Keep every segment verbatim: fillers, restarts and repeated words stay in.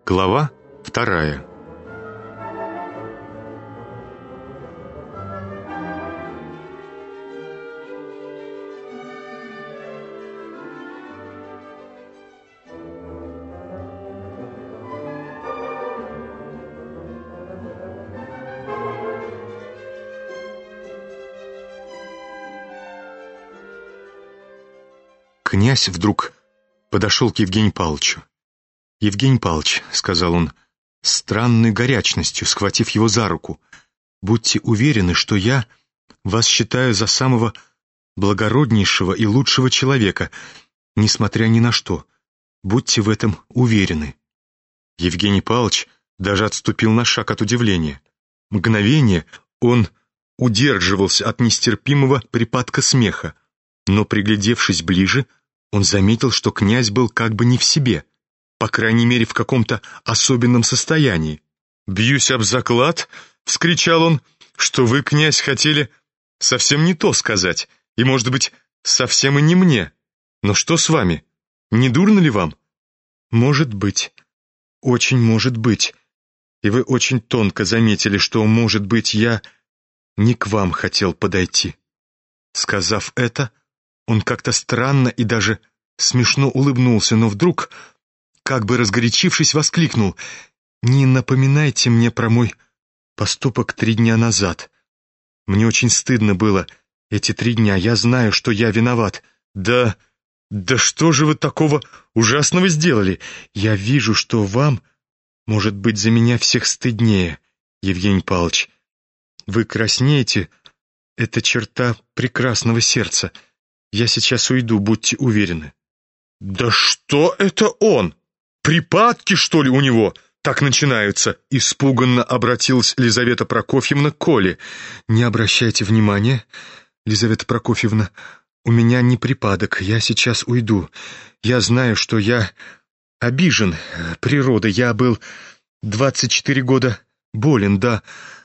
Глава вторая. Князь вдруг подошел к Евгению Павловичу. «Евгений Павлович», — сказал он, с странной горячностью, схватив его за руку, «будьте уверены, что я вас считаю за самого благороднейшего и лучшего человека, несмотря ни на что. Будьте в этом уверены». Евгений Павлович даже отступил на шаг от удивления. Мгновение он удерживался от нестерпимого припадка смеха, но, приглядевшись ближе, он заметил, что князь был как бы не в себе, по крайней мере, в каком-то особенном состоянии. «Бьюсь об заклад», — вскричал он, — «что вы, князь, хотели совсем не то сказать, и, может быть, совсем и не мне. Но что с вами? Не дурно ли вам?» «Может быть, очень может быть. И вы очень тонко заметили, что, может быть, я не к вам хотел подойти». Сказав это, он как-то странно и даже смешно улыбнулся, но вдруг, как бы разгорячившись, воскликнул: «Не напоминайте мне про мой поступок три дня назад. Мне очень стыдно было эти три дня. Я знаю, что я виноват». «Да, да что же вы такого ужасного сделали? Я вижу, что вам, может быть, за меня всех стыднее, Евгений Павлович. Вы краснеете, это черта прекрасного сердца. Я сейчас уйду, будьте уверены». «Да что это он? Припадки, что ли, у него так начинаются?» Испуганно обратилась Лизавета Прокофьевна к Коле. «Не обращайте внимания, Лизавета Прокофьевна, у меня не припадок, я сейчас уйду. Я знаю, что я обижен природой. Я был двадцать четыре года болен до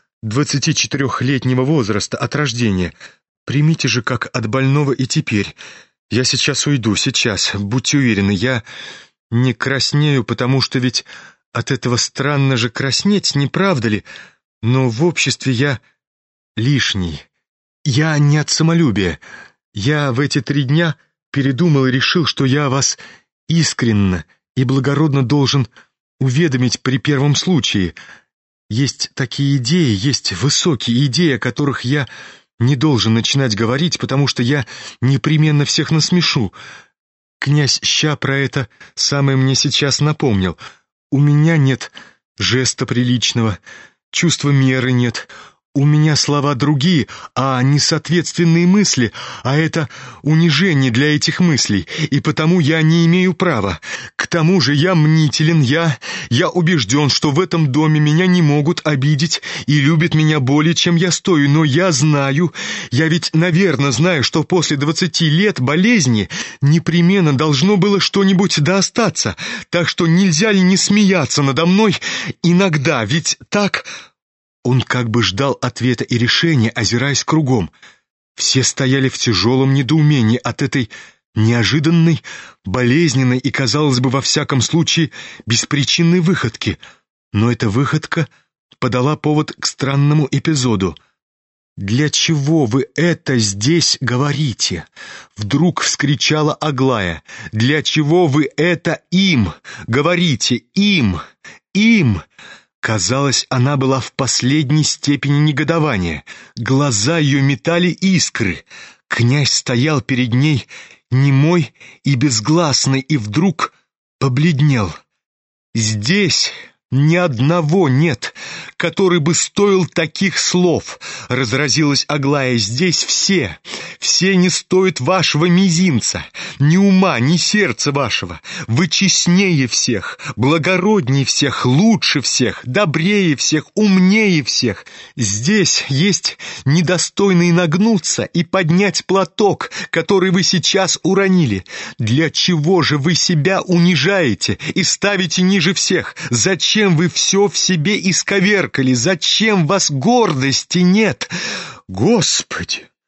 двадцатичетырехлетнего возраста от рождения. Примите же как от больного и теперь. Я сейчас уйду, сейчас, будьте уверены, я не краснею, потому что ведь от этого странно же краснеть, не правда ли? Но в обществе я лишний. Я не от самолюбия. Я в эти три дня передумал и решил, что я вас искренне и благородно должен уведомить при первом случае. Есть такие идеи, есть высокие идеи, о которых я не должен начинать говорить, потому что я непременно всех насмешу. Князь ща про это самое мне сейчас напомнил. У меня нет жеста приличного, чувства меры нет. У меня слова другие, а несоответственные мысли, а это унижение для этих мыслей, и потому я не имею права. К тому же я мнителен, я, я убежден, что в этом доме меня не могут обидеть и любят меня более, чем я стою, но я знаю, я ведь, наверное, знаю, что после двадцати лет болезни непременно должно было что-нибудь да остаться, так что нельзя ли не смеяться надо мной иногда, ведь так...» Он как бы ждал ответа и решения, озираясь кругом. Все стояли в тяжелом недоумении от этой неожиданной, болезненной и, казалось бы, во всяком случае, беспричинной выходки. Но эта выходка подала повод к странному эпизоду. «Для чего вы это здесь говорите?» Вдруг вскричала Аглая. «Для чего вы это им говорите? Им! Им!» Казалось, она была в последней степени негодования. Глаза ее метали искры. Князь стоял перед ней, немой и безгласный, и вдруг побледнел. «Здесь ни одного нет, который бы стоил таких слов», — разразилась Аглая. «Здесь все, все не стоят вашего мизинца, ни ума, ни сердца вашего. Вы честнее всех, благороднее всех, лучше всех, добрее всех, умнее всех. Здесь есть недостойный нагнуться и поднять платок, который вы сейчас уронили. Для чего же вы себя унижаете и ставите ниже всех? Зачем вы все в себе исковеркали? Зачем вас гордости нет? Господи!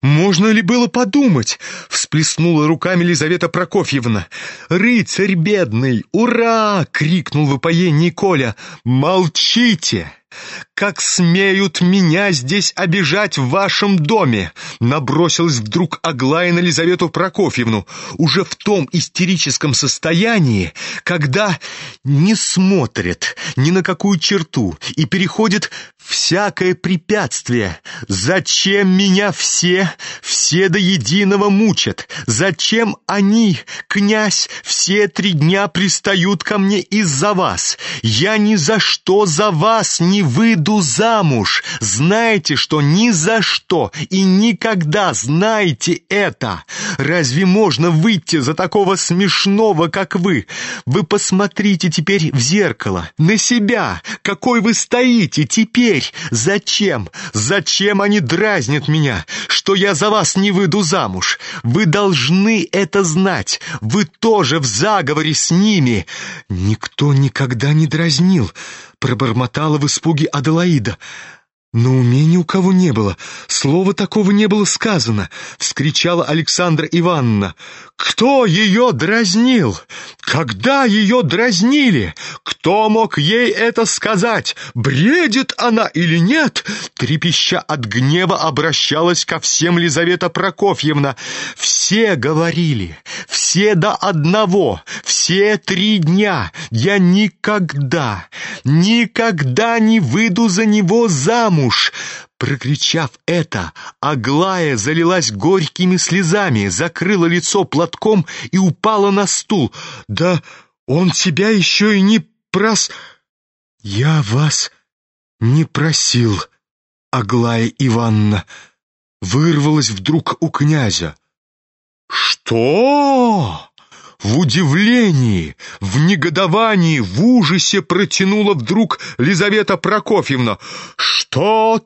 «Можно ли было подумать?» — всплеснула руками Лизавета Прокофьевна. «Рыцарь бедный! Ура!» — крикнул в упоении Коля. «Молчите! Как смеют меня здесь обижать в вашем доме!» Набросилась вдруг Аглая на Лизавету Прокофьевну, уже в том истерическом состоянии, когда не смотрит ни на какую черту и переходит всякое препятствие. «Зачем меня все, все до единого мучат? Зачем они, князь, все три дня пристают ко мне из-за вас? Я ни за что за вас не выйду замуж. Знаете, что ни за что и никогда, знаете это. Разве можно выйти за такого смешного, как вы? Вы посмотрите теперь в зеркало, на себя, какой вы стоите теперь. Зачем? Зачем они дразнят меня, что я за вас не выйду замуж? Вы должны это знать. Вы тоже в заговоре с ними». «Никто никогда не дразнил», — пробормотала в испуге Аделаида. «На уме ни у кого не было. Слова такого не было сказано», — вскричала Александра Ивановна. «Кто ее дразнил? Когда ее дразнили? Кто мог ей это сказать? Бредит она или нет?» Трепеща от гнева обращалась ко всем Лизавета Прокофьевна. «Все говорили, все до одного, все три дня. Я никогда, никогда не выйду за него замуж». Прокричав это, Аглая залилась горькими слезами, закрыла лицо платком и упала на стул. «Да он тебя еще и не прос...» «Я вас не просил, Аглая Ивановна», — вырвалась вдруг у князя. «Что?» В удивлении, в негодовании, в ужасе протянула вдруг Лизавета Прокофьевна. «Что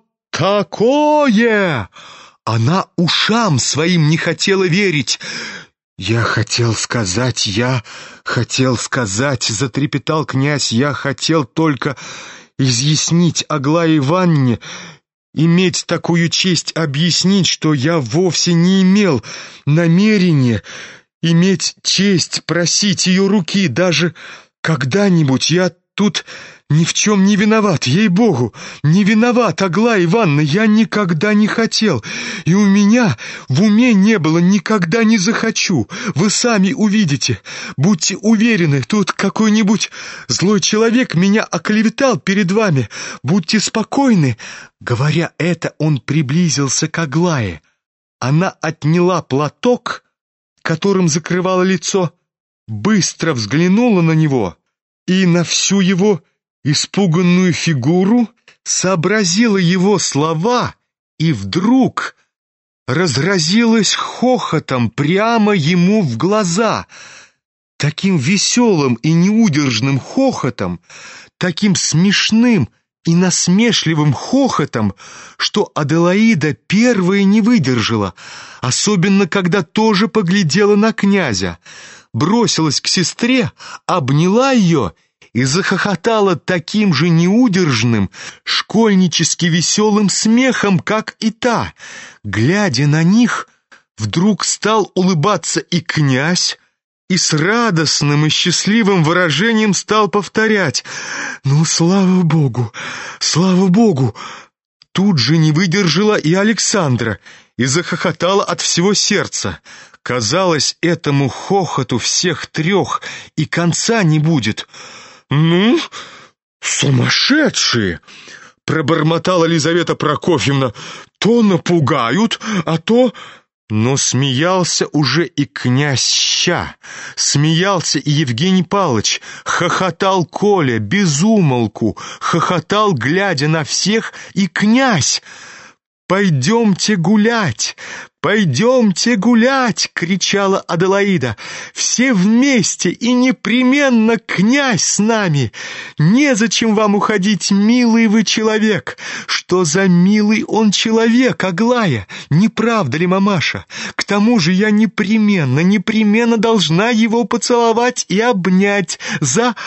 такое?» Она ушам своим не хотела верить. «Я хотел сказать, я хотел сказать», — затрепетал князь, «я хотел только изъяснить Аглае Ивановне, иметь такую честь объяснить, что я вовсе не имел намерения иметь честь просить ее руки даже когда-нибудь. Я тут ни в чем не виноват, ей-богу, не виноват, Аглая Ивановна, я никогда не хотел, и у меня в уме не было, никогда не захочу. Вы сами увидите, будьте уверены, тут какой-нибудь злой человек меня оклеветал перед вами, будьте спокойны». Говоря это, он приблизился к Аглае. Она отняла платок, которым закрывала лицо, быстро взглянула на него и на всю его испуганную фигуру, сообразила его слова и вдруг разразилась хохотом прямо ему в глаза, таким веселым и неудержным хохотом, таким смешным и насмешливым хохотом, что Аделаида первая не выдержала, особенно когда тоже поглядела на князя, бросилась к сестре, обняла ее и захохотала таким же неудержным, школьнически веселым смехом, как и та. Глядя на них, вдруг стал улыбаться и князь, и с радостным и счастливым выражением стал повторять: «Ну, слава Богу, слава Богу!» Тут же не выдержала и Александра, и захохотала от всего сердца. Казалось, этому хохоту всех трех и конца не будет. «Ну, сумасшедшие!» — пробормотала Лизавета Прокофьевна. «То напугают, а то...» Но смеялся уже и князь Ща, смеялся и Евгений Павлович, хохотал Коля без умолку, хохотал, глядя на всех, и князь. «Пойдемте гулять! Пойдемте гулять!» — кричала Аделаида. «Все вместе и непременно князь с нами! Незачем вам уходить, милый вы человек! Что за милый он человек, Аглая? Не правда ли, мамаша? К тому же я непременно, непременно должна его поцеловать и обнять за...»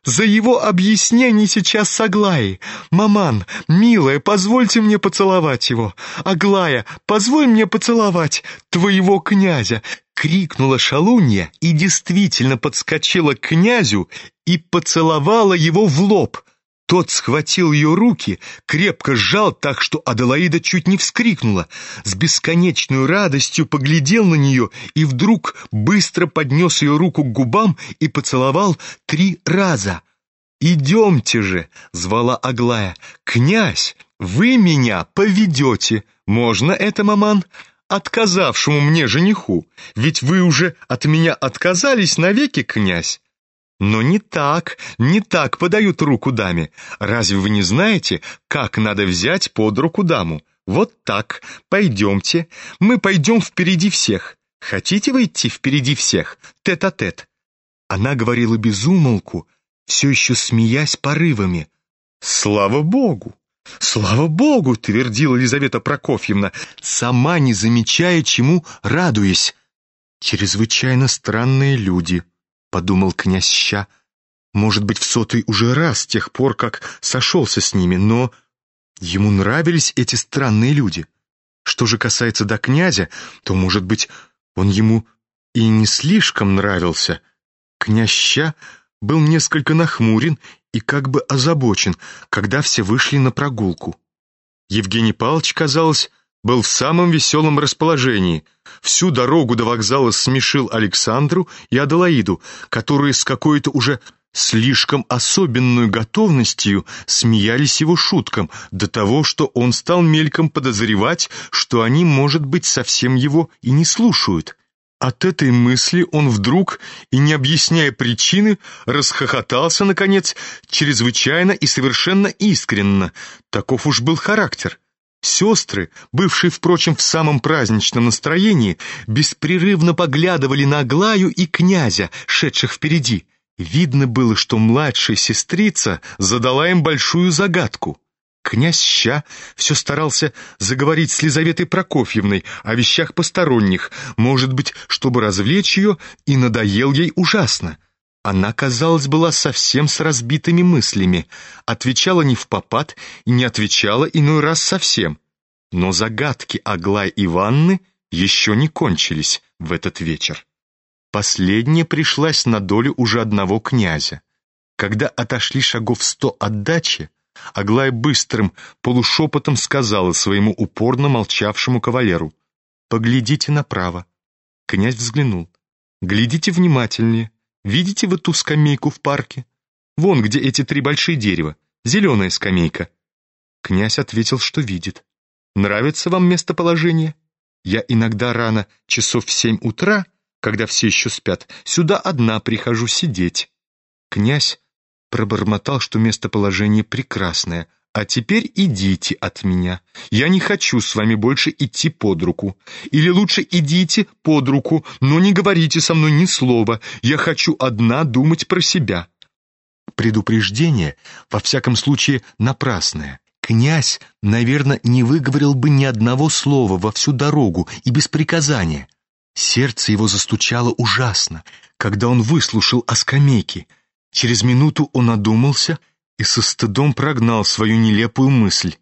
за его объяснение сейчас с Аглаей. Маман, милая, позвольте мне поцеловать его. Аглая, позволь мне поцеловать твоего князя!» Крикнула шалунья и действительно подскочила к князю и поцеловала его в лоб. Тот схватил ее руки, крепко сжал так, что Аделаида чуть не вскрикнула, с бесконечной радостью поглядел на нее и вдруг быстро поднес ее руку к губам и поцеловал три раза. «Идемте же!» — звала Аглая. «Князь, вы меня поведете. Можно это, маман? Отказавшему мне жениху. Ведь вы уже от меня отказались навеки, князь». «Но не так, не так подают руку даме. Разве вы не знаете, как надо взять под руку даму? Вот так, пойдемте, мы пойдем впереди всех. Хотите вы идти впереди всех, тет-а-тет?» Она говорила без умолку, все еще смеясь порывами. «Слава Богу! Слава Богу!» — твердила Елизавета Прокофьевна, сама не замечая, чему радуясь. «Чрезвычайно странные люди», — подумал князь Ща. Может быть, в сотый уже раз с тех пор, как сошелся с ними, но ему нравились эти странные люди. Что же касается до князя, то, может быть, он ему и не слишком нравился. Князь Ща был несколько нахмурен и как бы озабочен, когда все вышли на прогулку. Евгений Павлович, казалось, был в самом веселом расположении. Всю дорогу до вокзала смешил Александру и Аделаиду, которые с какой-то уже слишком особенной готовностью смеялись его шуткам, до того, что он стал мельком подозревать, что они, может быть, совсем его и не слушают. От этой мысли он вдруг, и не объясняя причины, расхохотался, наконец, чрезвычайно и совершенно искренно. Таков уж был характер. Сестры, бывшие, впрочем, в самом праздничном настроении, беспрерывно поглядывали на Аглаю и князя, шедших впереди. Видно было, что младшая сестрица задала им большую загадку. Князь Ща все старался заговорить с Лизаветой Прокофьевной о вещах посторонних, может быть, чтобы развлечь ее, и надоел ей ужасно. Она, казалось, была совсем с разбитыми мыслями, отвечала не впопад и не отвечала иной раз совсем. Но загадки Аглаи Ивановны еще не кончились в этот вечер. Последняя пришлась на долю уже одного князя. Когда отошли шагов сто от дачи, Аглая быстрым полушепотом сказала своему упорно молчавшему кавалеру: «Поглядите направо». Князь взглянул. «Глядите внимательнее. Видите вы ту скамейку в парке? Вон, где эти три большие дерева. Зеленая скамейка». Князь ответил, что видит. «Нравится вам местоположение? Я иногда рано, часов в семь утра, когда все еще спят, сюда одна прихожу сидеть». Князь пробормотал, что местоположение прекрасное. «А теперь идите от меня. Я не хочу с вами больше идти под руку. Или лучше идите под руку, но не говорите со мной ни слова. Я хочу одна думать про себя». Предупреждение, во всяком случае, напрасное. Князь, наверное, не выговорил бы ни одного слова во всю дорогу и без приказания. Сердце его застучало ужасно, когда он выслушал о скамейке. Через минуту он одумался и со стыдом прогнал свою нелепую мысль.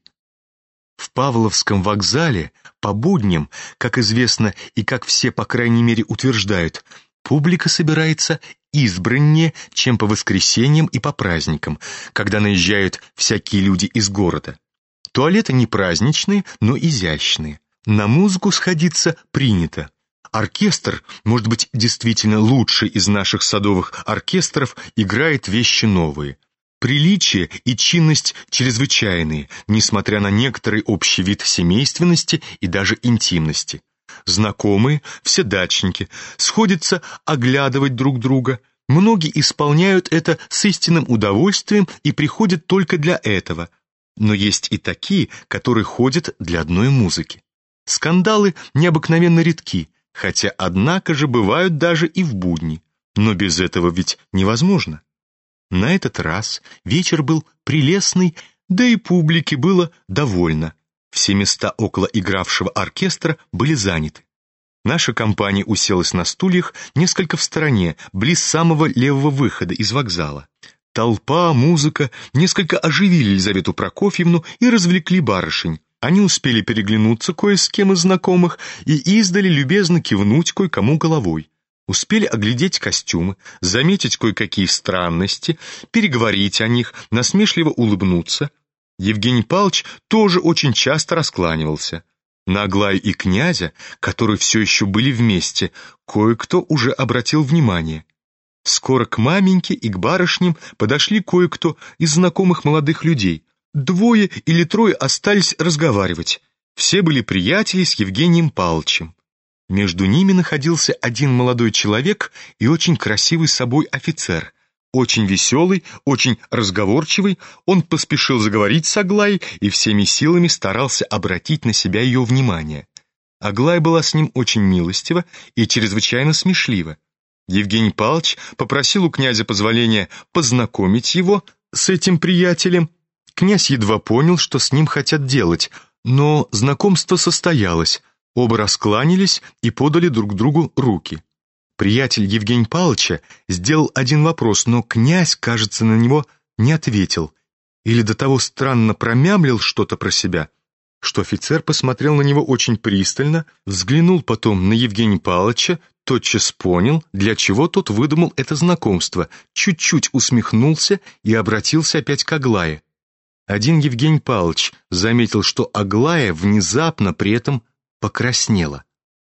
В Павловском вокзале по будням, как известно и как все, по крайней мере, утверждают, публика собирается избраннее, чем по воскресеньям и по праздникам, когда наезжают всякие люди из города. Туалеты не праздничные, но изящные. На музыку сходиться принято. Оркестр, может быть, действительно лучший из наших садовых оркестров, играет вещи новые. Приличие и чинность чрезвычайные, несмотря на некоторый общий вид семейственности и даже интимности. Знакомые, все дачники, сходятся оглядывать друг друга. Многие исполняют это с истинным удовольствием и приходят только для этого. Но есть и такие, которые ходят для одной музыки. Скандалы необыкновенно редки, хотя, однако же, бывают даже и в будни. Но без этого ведь невозможно. На этот раз вечер был прелестный, да и публике было довольно. Все места около игравшего оркестра были заняты. Наша компания уселась на стульях несколько в стороне, близ самого левого выхода из вокзала. Толпа, музыка несколько оживили Елизавету Прокофьевну и развлекли барышень. Они успели переглянуться кое с кем из знакомых и издали любезно кивнуть кое-кому головой. Успели оглядеть костюмы, заметить кое-какие странности, переговорить о них, насмешливо улыбнуться. Евгений Павлович тоже очень часто раскланивался. На Аглаю и князя, которые все еще были вместе, кое-кто уже обратил внимание. Скоро к маменьке и к барышням подошли кое-кто из знакомых молодых людей. Двое или трое остались разговаривать. Все были приятели с Евгением Павловичем. Между ними находился один молодой человек и очень красивый собой офицер. Очень веселый, очень разговорчивый, он поспешил заговорить с Аглаей и всеми силами старался обратить на себя ее внимание. Аглая была с ним очень милостива и чрезвычайно смешлива. Евгений Павлович попросил у князя позволения познакомить его с этим приятелем. Князь едва понял, что с ним хотят делать, но знакомство состоялось. Оба раскланялись и подали друг другу руки. Приятель Евгения Павловича сделал один вопрос, но князь, кажется, на него не ответил, или до того странно промямлил что-то про себя, что офицер посмотрел на него очень пристально, взглянул потом на Евгения Павловича, тотчас понял, для чего тот выдумал это знакомство, чуть-чуть усмехнулся и обратился опять к Аглае. Один Евгений Павлович заметил, что Аглая внезапно при этом покраснела.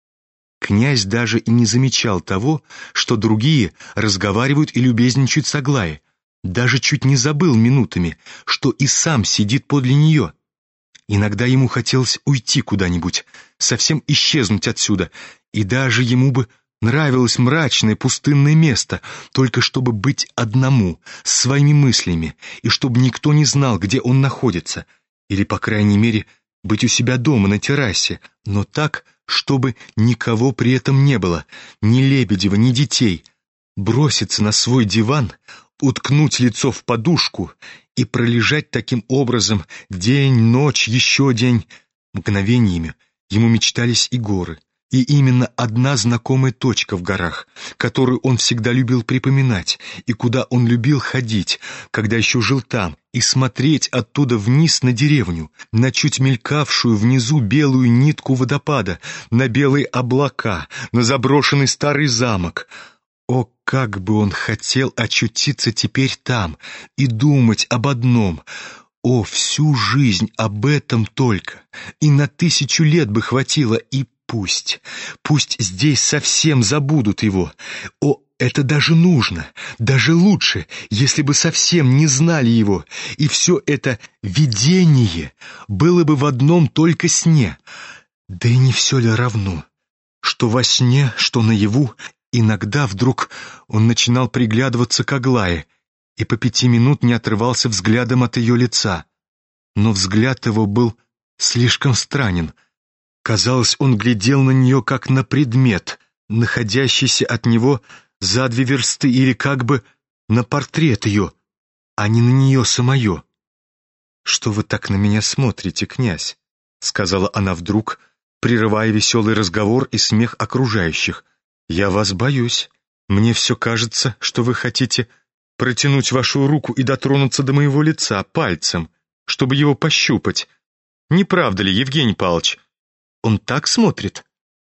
Князь даже и не замечал того, что другие разговаривают и любезничают с Аглаей, даже чуть не забыл минутами, что и сам сидит подле нее. Иногда ему хотелось уйти куда-нибудь, совсем исчезнуть отсюда, и даже ему бы нравилось мрачное пустынное место, только чтобы быть одному, с своими мыслями, и чтобы никто не знал, где он находится, или, по крайней мере, быть у себя дома на террасе, но так, чтобы никого при этом не было, ни Лебедева, ни детей, броситься на свой диван, уткнуть лицо в подушку и пролежать таким образом день, ночь, еще день. Мгновениями ему мечтались и горы, и именно одна знакомая точка в горах, которую он всегда любил припоминать, и куда он любил ходить, когда еще жил там, и смотреть оттуда вниз на деревню, на чуть мелькавшую внизу белую нитку водопада, на белые облака, на заброшенный старый замок. О, как бы он хотел очутиться теперь там и думать об одном! О, всю жизнь об этом только! И на тысячу лет бы хватило, и пусть, пусть здесь совсем забудут его. О, это даже нужно, даже лучше, если бы совсем не знали его, и все это видение было бы в одном только сне. Да и не все ли равно, что во сне, что наяву, иногда вдруг он начинал приглядываться к Аглае и по пяти минут не отрывался взглядом от ее лица. Но взгляд его был слишком странен. Казалось, он глядел на нее как на предмет, находящийся от него за две версты, или как бы на портрет ее, а не на нее самое. «Что вы так на меня смотрите, князь?» — сказала она вдруг, прерывая веселый разговор и смех окружающих. «Я вас боюсь. Мне все кажется, что вы хотите протянуть вашу руку и дотронуться до моего лица пальцем, чтобы его пощупать. Не правда ли, Евгений Павлович? Он так смотрит?»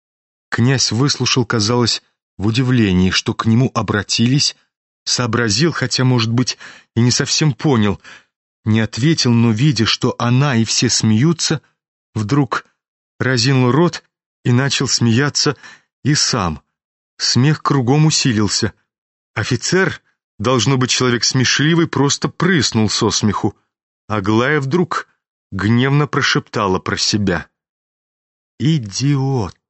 Князь выслушал, казалось, в удивлении, что к нему обратились, сообразил, хотя, может быть, и не совсем понял, не ответил, но, видя, что она и все смеются, вдруг разинул рот и начал смеяться и сам. Смех кругом усилился. Офицер, должно быть человек смешливый, просто прыснул со смеху. Аглая вдруг гневно прошептала про себя: «Идиот!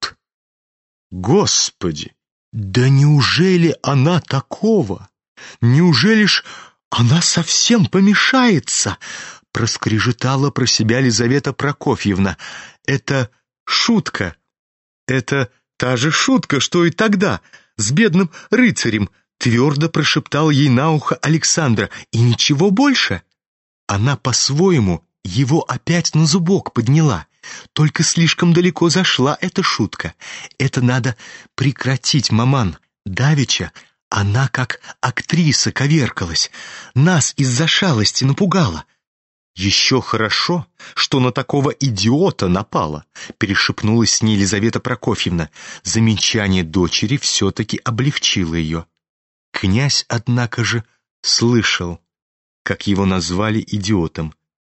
Господи! Да неужели она такого? Неужели ж она совсем помешается?» Проскрежетала про себя Лизавета Прокофьевна. «Это шутка. Это та же шутка, что и тогда, с бедным рыцарем», твердо прошептал ей на ухо Александра. «И ничего больше?» Она по-своему его опять на зубок подняла. Только слишком далеко зашла эта шутка. Это надо прекратить, маман. Давеча Она, как актриса, коверкалась, нас из-за шалости напугала. «Еще хорошо, что на такого идиота напала», — перешепнулась с ней Елизавета Прокофьевна. Замечание дочери все-таки облегчило ее. Князь, однако же, слышал, как его назвали идиотом,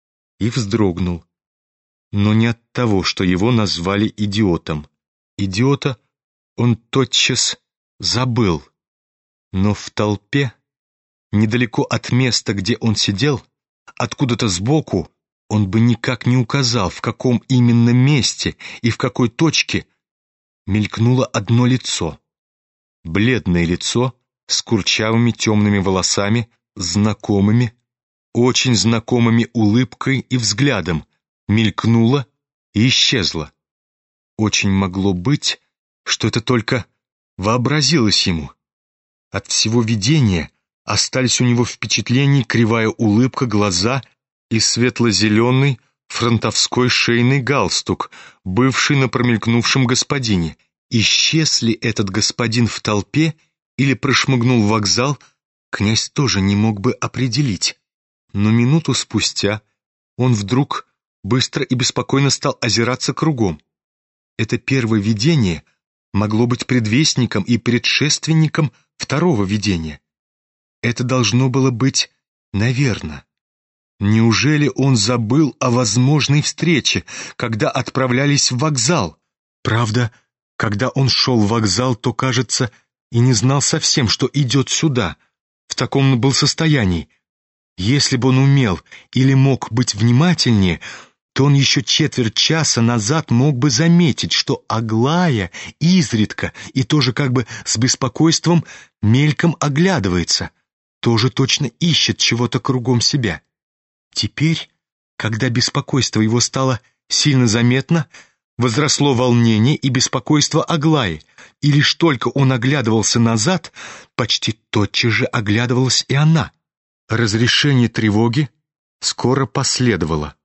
и вздрогнул. Но не от того, что его назвали идиотом. Идиота он тотчас забыл. Но в толпе, недалеко от места, где он сидел, откуда-то сбоку, он бы никак не указал, в каком именно месте и в какой точке, мелькнуло одно лицо. Бледное лицо с курчавыми темными волосами, знакомыми, очень знакомыми улыбкой и взглядом, мелькнуло и исчезло. Очень могло быть, что это только вообразилось ему. От всего видения остались у него впечатления кривая улыбка, глаза и светло-зеленый фронтовской шейный галстук, бывший на промелькнувшем господине. Исчез ли этот господин в толпе или прошмыгнул в вокзал, князь тоже не мог бы определить. Но минуту спустя он вдруг быстро и беспокойно стал озираться кругом. Это первое видение могло быть предвестником и предшественником второго видения. Это должно было быть наверно. Неужели он забыл о возможной встрече, когда отправлялись в вокзал? Правда, когда он шел в вокзал, то, кажется, и не знал совсем, что идет сюда. В таком он был состоянии. Если бы он умел или мог быть внимательнее, то он еще четверть часа назад мог бы заметить, что Аглая изредка и тоже как бы с беспокойством мельком оглядывается, тоже точно ищет чего-то кругом себя. Теперь, когда беспокойство его стало сильно заметно, возросло волнение и беспокойство Аглаи, и лишь только он оглядывался назад, почти тотчас же оглядывалась и она. Разрешение тревоги скоро последовало.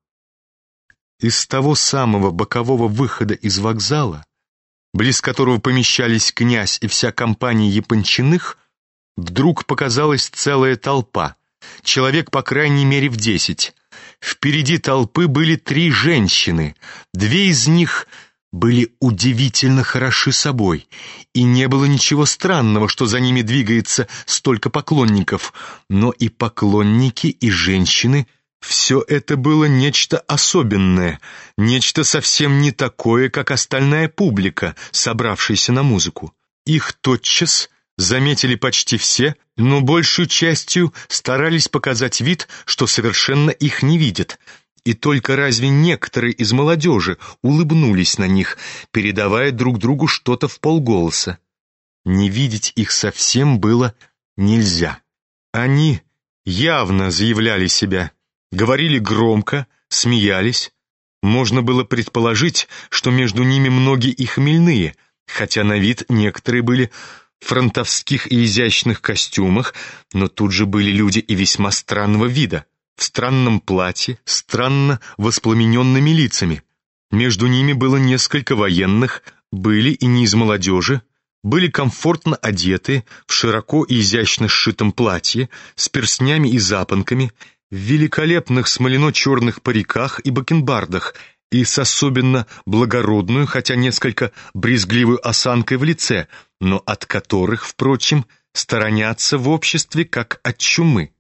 Из того самого бокового выхода из вокзала, близ которого помещались князь и вся компания Япончиных, вдруг показалась целая толпа, человек по крайней мере в десять. Впереди толпы были три женщины, две из них были удивительно хороши собой, и не было ничего странного, что за ними двигается столько поклонников, но и поклонники, и женщины — все это было нечто особенное, нечто совсем не такое, как остальная публика, собравшаяся на музыку. Их тотчас заметили почти все, но большей частью старались показать вид, что совершенно их не видят. И только разве некоторые из молодежи улыбнулись на них, передавая друг другу что-то вполголоса. Не видеть их совсем было нельзя. Они явно заявляли себя, говорили громко, смеялись. Можно было предположить, что между ними многие и хмельные, хотя на вид некоторые были в фронтовских и изящных костюмах, но тут же были люди и весьма странного вида, в странном платье, странно воспламененными лицами. Между ними было несколько военных, были и не из молодежи, были комфортно одеты в широко и изящно сшитом платье, с перстнями и запонками, в великолепных смолено-черных париках и бакенбардах и с особенно благородную, хотя несколько брезгливой осанкой в лице, но от которых, впрочем, сторонятся в обществе как от чумы.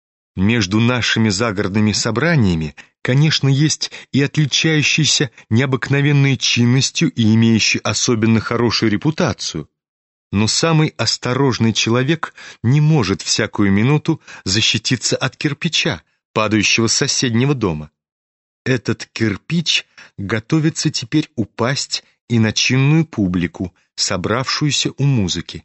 Между нашими загородными собраниями, конечно, есть и отличающиеся необыкновенной чинностью и имеющие особенно хорошую репутацию. Но самый осторожный человек не может всякую минуту защититься от кирпича, падающего с соседнего дома. Этот кирпич готовится теперь упасть и на чинную публику, собравшуюся у музыки.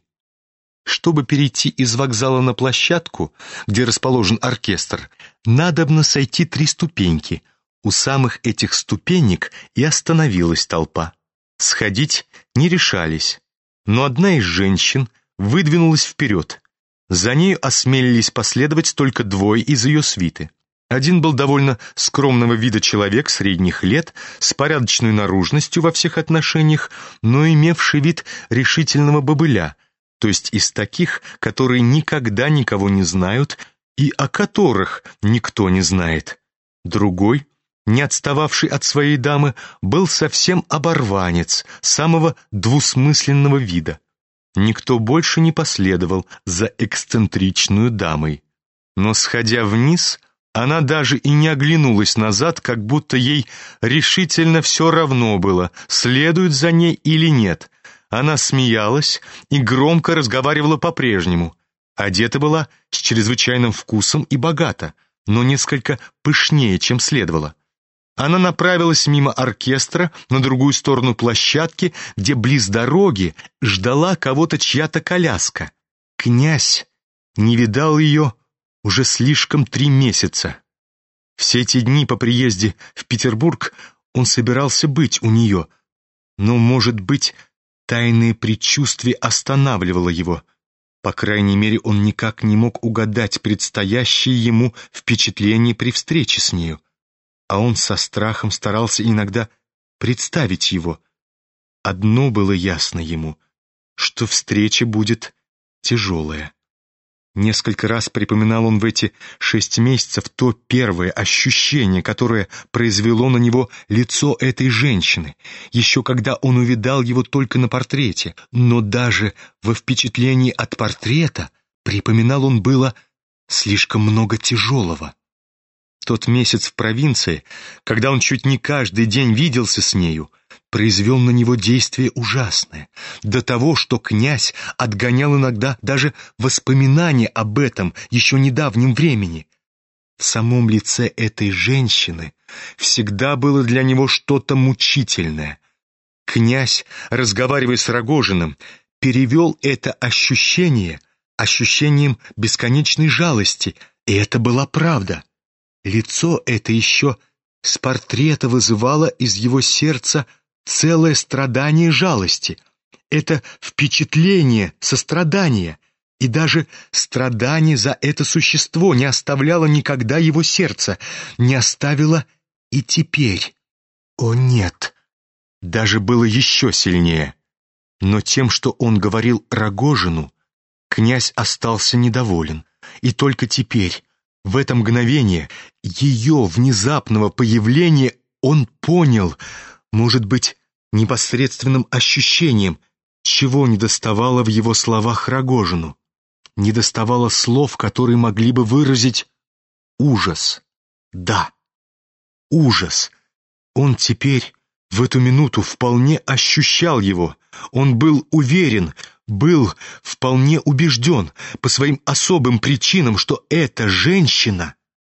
Чтобы перейти из вокзала на площадку, где расположен оркестр, надобно сойти три ступеньки. У самых этих ступенек и остановилась толпа. Сходить не решались. Но одна из женщин выдвинулась вперед. За нею осмелились последовать только двое из ее свиты. Один был довольно скромного вида человек средних лет, с порядочной наружностью во всех отношениях, но имевший вид решительного бобыля, то есть из таких, которые никогда никого не знают и о которых никто не знает. Другой, не отстававший от своей дамы, был совсем оборванец, самого двусмысленного вида. Никто больше не последовал за эксцентричную дамой. Но, сходя вниз, она даже и не оглянулась назад, как будто ей решительно все равно было, следует за ней или нет. Она смеялась и громко разговаривала по-прежнему. Одета была с чрезвычайным вкусом и богато, но несколько пышнее, чем следовало. Она направилась мимо оркестра на другую сторону площадки, где близ дороги ждала кого-то чья-то коляска. Князь не видал ее уже слишком три месяца. Все эти дни по приезде в Петербург он собирался быть у нее, но, может быть, тайное предчувствие останавливало его. По крайней мере, он никак не мог угадать предстоящее ему впечатление при встрече с нею. А он со страхом старался иногда представить его. Одно было ясно ему, что встреча будет тяжелая. Несколько раз припоминал он в эти шесть месяцев то первое ощущение, которое произвело на него лицо этой женщины, еще когда он увидал его только на портрете. Но даже во впечатлении от портрета припоминал он было слишком много тяжелого. Тот месяц в провинции, когда он чуть не каждый день виделся с нею, произвел на него действие ужасное, до того, что князь отгонял иногда даже воспоминания об этом еще недавнем времени. В самом лице этой женщины всегда было для него что-то мучительное. Князь, разговаривая с Рогожиным, перевел это ощущение ощущением бесконечной жалости, и это была правда. Лицо это еще с портрета вызывало из его сердца целое страдание жалости. Это впечатление сострадания, и даже страдание за это существо не оставляло никогда его сердца, не оставило и теперь. О нет, даже было еще сильнее. Но тем, что он говорил Рогожину, князь остался недоволен, и только теперь, в это мгновение ее внезапного появления, он понял, может быть, непосредственным ощущением, чего недоставало в его словах Рогожину. Недоставало слов, которые могли бы выразить ужас. Да, ужас. Он теперь, в эту минуту, вполне ощущал его. Он был уверен, был вполне убежден по своим особым причинам, что эта женщина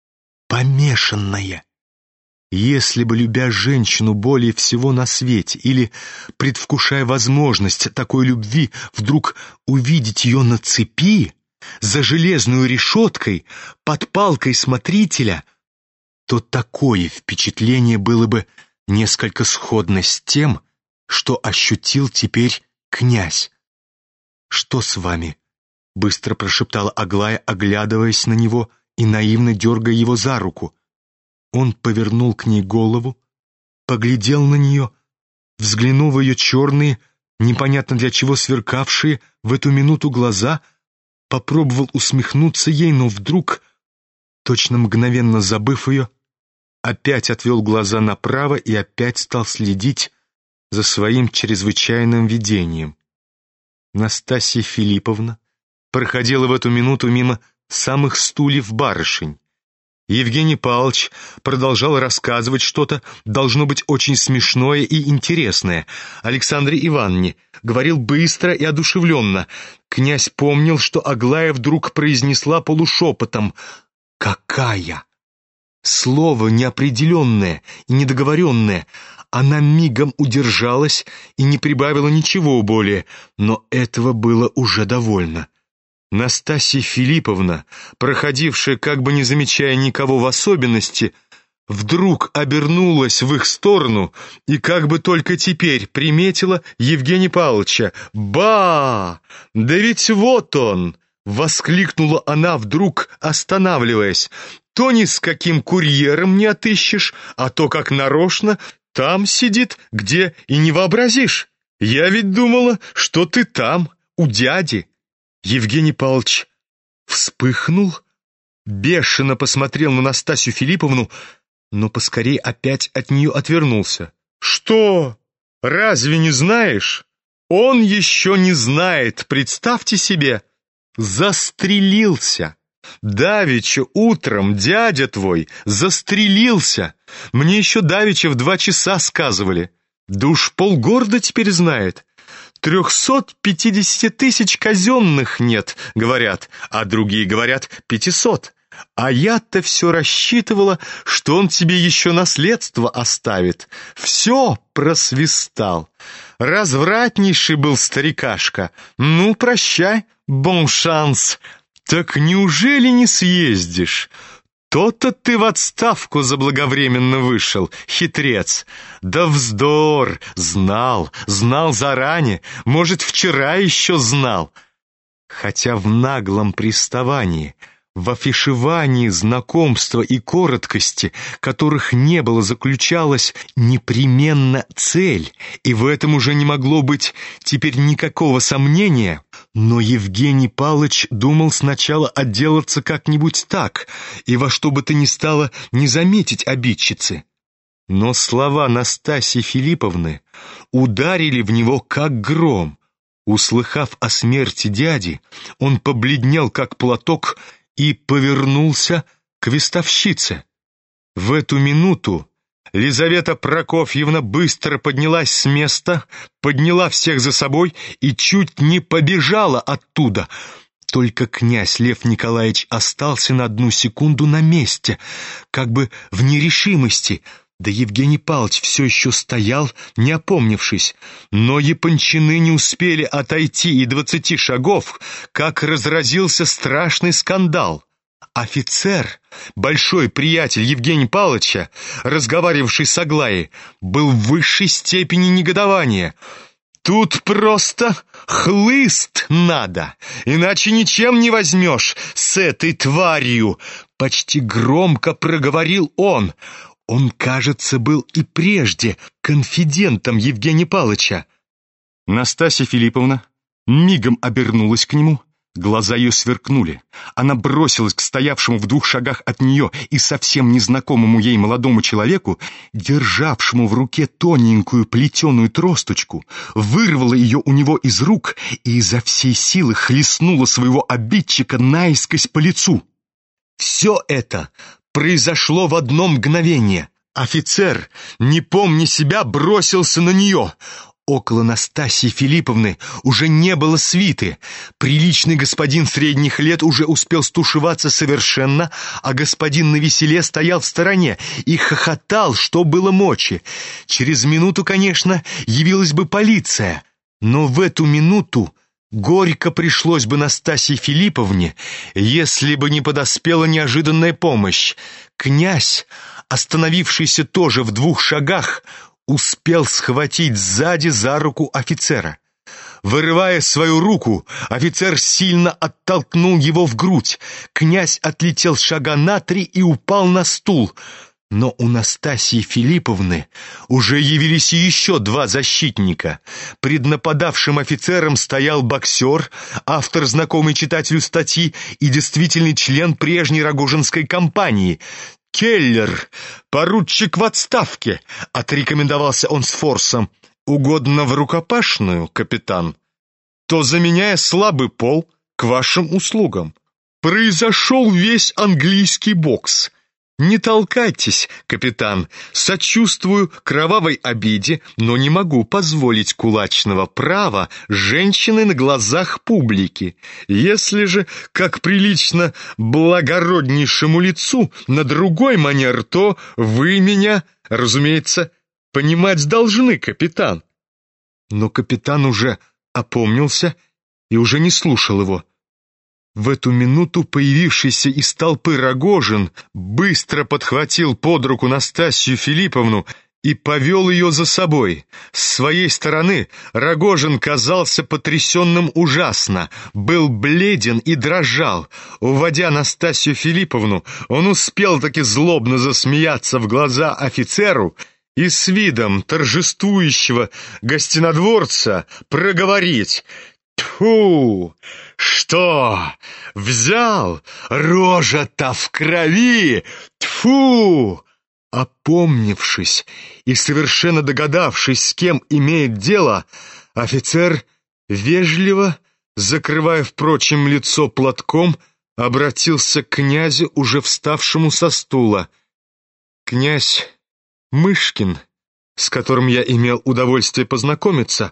помешанная. Если бы, любя женщину более всего на свете, или предвкушая возможность такой любви, вдруг увидеть ее на цепи, за железной решеткой, под палкой смотрителя, то такое впечатление было бы несколько сходно с тем, что ощутил теперь князь. «Что с вами?» — быстро прошептала Аглая, оглядываясь на него и наивно дергая его за руку. Он повернул к ней голову, поглядел на нее, взглянул в ее черные, непонятно для чего сверкавшие в эту минуту глаза, попробовал усмехнуться ей, но вдруг, точно мгновенно забыв ее, опять отвел глаза направо и опять стал следить за своим чрезвычайным видением. Настасья Филипповна проходила в эту минуту мимо самых стульев барышень. Евгений Павлович продолжал рассказывать что-то, должно быть, очень смешное и интересное. Александре Ивановне говорил быстро и одушевленно. Князь помнил, что Аглая вдруг произнесла полушепотом «Какая?». Слово неопределенное и недоговоренное. Она мигом удержалась и не прибавила ничего более, но этого было уже довольно. Настасья Филипповна, проходившая, как бы не замечая никого в особенности, вдруг обернулась в их сторону и как бы только теперь приметила Евгения Павловича. «Ба! Да ведь вот он!» — воскликнула она вдруг, останавливаясь. «То ни с каким курьером не отыщешь, а то как нарочно там сидит, где и не вообразишь. Я ведь думала, что ты там». у дяди?» Евгений Павлович вспыхнул, бешено посмотрел на Настасью Филипповну, но поскорее опять от нее отвернулся. «Что? Разве не знаешь? Он еще не знает, представьте себе! Застрелился! Давеча утром дядя твой застрелился! Мне еще давеча в два часа сказывали. Да уж полгорода теперь знает. Трехсот пятидесяти тысяч казенных нет, говорят, а другие говорят пятисот. А я-то все рассчитывала, что он тебе еще наследство оставит. Все просвистал. Развратнейший был старикашка. Ну, прощай, бон шанс. Так неужели не съездишь? То-то ты в отставку заблаговременно вышел, хитрец. Да вздор, знал, знал заранее, может, вчера еще знал. Хотя в наглом приставании, в афишевании знакомства и короткости, которых не было, заключалась непременно цель, и в этом уже не могло быть теперь никакого сомнения. Но Евгений Павлович думал сначала отделаться как-нибудь так, и во что бы то ни стало не заметить обидчицы. Но слова Настасьи Филипповны ударили в него как гром. Услыхав о смерти дяди, он побледнел как платок и повернулся к вестовщице. В эту минуту Лизавета Прокофьевна быстро поднялась с места, подняла всех за собой и чуть не побежала оттуда. Только князь Лев Николаевич остался на одну секунду на месте, как бы в нерешимости. Да Евгений Павлович все еще стоял, не опомнившись. Но япончины не успели отойти и двадцати шагов, как разразился страшный скандал. Офицер, большой приятель Евгения Павловича, разговаривавший с Аглаей, был в высшей степени негодования. «Тут просто хлыст надо, иначе ничем не возьмешь с этой тварью», — почти громко проговорил он. Он, кажется, был и прежде конфидентом Евгения Павловича. Настасья Филипповна мигом обернулась к нему. Глаза ее сверкнули. Она бросилась к стоявшему в двух шагах от нее и совсем незнакомому ей молодому человеку, державшему в руке тоненькую плетеную тросточку, вырвала ее у него из рук и изо всей силы хлестнула своего обидчика наискось по лицу. Все это произошло в одно мгновение. Офицер, не помня себя, бросился на нее. Около Настасьи Филипповны уже не было свиты. Приличный господин средних лет уже успел стушеваться совершенно, а господин навеселе стоял в стороне и хохотал, что было мочи. Через минуту, конечно, явилась бы полиция, но в эту минуту горько пришлось бы Настасье Филипповне, если бы не подоспела неожиданная помощь. Князь, остановившийся тоже в двух шагах, успел схватить сзади за руку офицера. Вырывая свою руку, офицер сильно оттолкнул его в грудь. Князь отлетел шага на три и упал на стул. Но у Настасьи Филипповны уже явились еще два защитника. Пред нападавшим офицером стоял боксер, автор, знакомый читателю статьи, и действительный член прежней Рогожинской компании — Келлер, поручик в отставке, — отрекомендовался он с форсом. «Угодно в рукопашную, капитан? То, заменяя слабый пол, к вашим услугам. Произошел весь английский бокс. Не толкайтесь, капитан, сочувствую кровавой обиде, но не могу позволить кулачного права женщины на глазах публики. Если же, как прилично благороднейшему лицу, на другой манер, то вы меня, разумеется, понимать должны, капитан». Но капитан уже опомнился и уже не слушал его. В эту минуту появившийся из толпы Рогожин быстро подхватил под руку Настасью Филипповну и повел ее за собой. С своей стороны Рогожин казался потрясенным ужасно, был бледен и дрожал. Уводя Настасью Филипповну, он успел таки злобно засмеяться в глаза офицеру и с видом торжествующего гостинодворца проговорить: Тьфу! Что? Взял? Рожа-то в крови! Тьфу! Опомнившись и совершенно догадавшись, с кем имеет дело, офицер вежливо, закрывая, впрочем, лицо платком, обратился к князю, уже вставшему со стула. «Князь Мышкин, с которым я имел удовольствие познакомиться,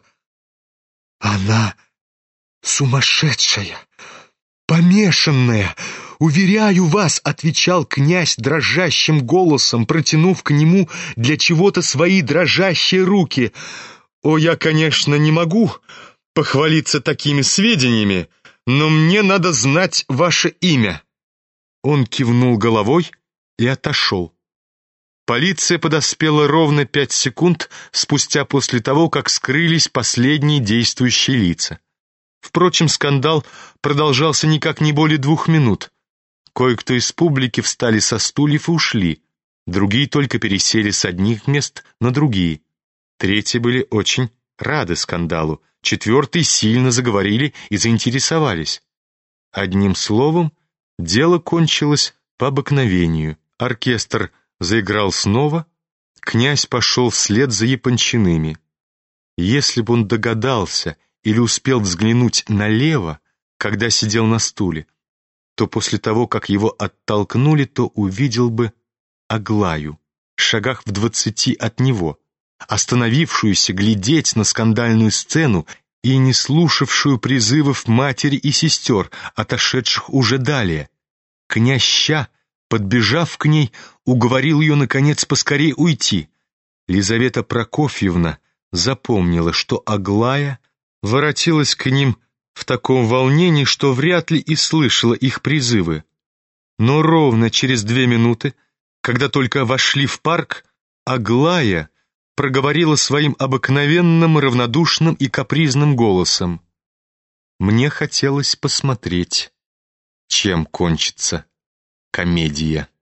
она сумасшедшая, помешанная, уверяю вас», — отвечал князь дрожащим голосом, протянув к нему для чего-то свои дрожащие руки. «О, я, конечно, не могу похвалиться такими сведениями, но мне надо знать ваше имя». Он кивнул головой и отошел. Полиция подоспела ровно пять секунд спустя после того, как скрылись последние действующие лица. Впрочем, скандал продолжался никак не более двух минут. Кое-кто из публики встали со стульев и ушли, другие только пересели с одних мест на другие. Третьи были очень рады скандалу, четвертые сильно заговорили и заинтересовались. Одним словом, дело кончилось по обыкновению. Оркестр заиграл снова, князь пошел вслед за Япончиными. Если бы он догадался или успел взглянуть налево, когда сидел на стуле, то после того, как его оттолкнули, то увидел бы Аглаю, в шагах в двадцати от него, остановившуюся глядеть на скандальную сцену и не слушавшую призывов матери и сестер, отошедших уже далее. Князь Ща, подбежав к ней, уговорил ее, наконец, поскорей уйти. Лизавета Прокофьевна запомнила, что Аглая воротилась к ним в таком волнении, что вряд ли и слышала их призывы. Но ровно через две минуты, когда только вошли в парк, Аглая проговорила своим обыкновенным, равнодушным и капризным голосом: «Мне хотелось посмотреть, чем кончится комедия».